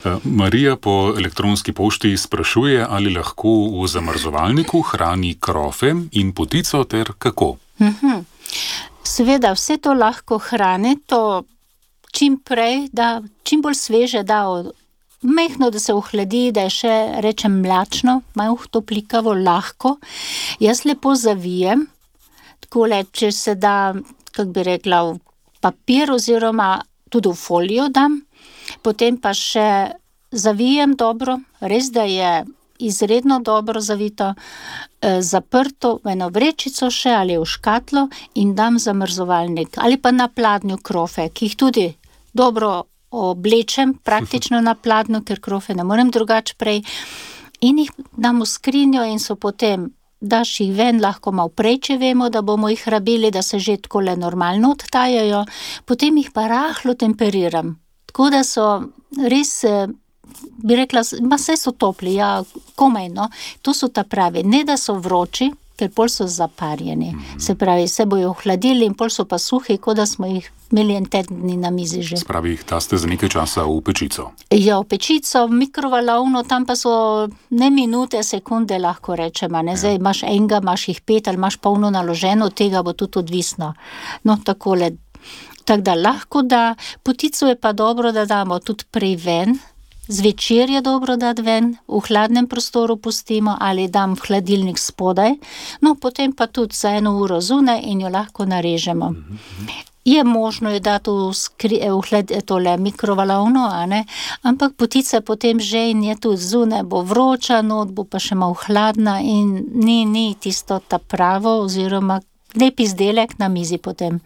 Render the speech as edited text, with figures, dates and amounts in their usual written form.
Marija po elektronski pošti sprašuje, ali lahko v zamrzovalniku hrani krofe in potico ter kako. Seveda, vse to lahko hrani, to čim prej, da čim bolj sveže da mehno, da se ohladi, da je še, rečem, mlačno, malo toplikavo, lahko. Jaz lepo zavijem, takole, če se da, kako bi rekla, v papir oziroma tudi v folijo dam, potem pa še zavijem dobro, res da je izredno dobro zavito, zaprto v eno vrečico še ali v škatlo in dam zamrzovalnik. Ali pa na pladnju krofe, ki jih tudi dobro oblečem, praktično na pladnju, ker krofe ne morem drugače prej, in jih dam v skrinjo in so potem, daš jih ven, lahko malo prej, če vemo, da bomo jih rabili, da se že takole normalno odtajajo, potem jih pa rahlo temperiram. Tako da so res, bi rekla, saj so topli, ja, komaj, no. To so ta pravi, ne da so vroči, ker pol so zaparjeni. Se pravi, se bojo ohladili in pol so pa suhi, kot da smo jih imeli en teden dni na mizi že. Spravi, jih daste za nekaj časa v pečico. Ja, v pečico, v mikrovalovno, tam pa so ne minute, sekunde, lahko rečemo, ne. Zdaj imaš enega, imaš jih 5 ali imaš polno naloženo, od tega bo tudi odvisno. No, takole. Tako da lahko da, potico je pa dobro, da damo tudi prej ven, zvečer je dobro dati ven, v hladnem prostoru pustimo ali dam v hladilnik spodaj, no potem pa tudi za 1 uro zunaj in jo lahko narežemo. Je možno jo dati v tole mikrovalovno, a ne, ampak potica potem že in je tudi zunaj, bo vroča, not bo pa še malo hladna in ni tisto ta pravo oziroma lep izdelek na mizi potem.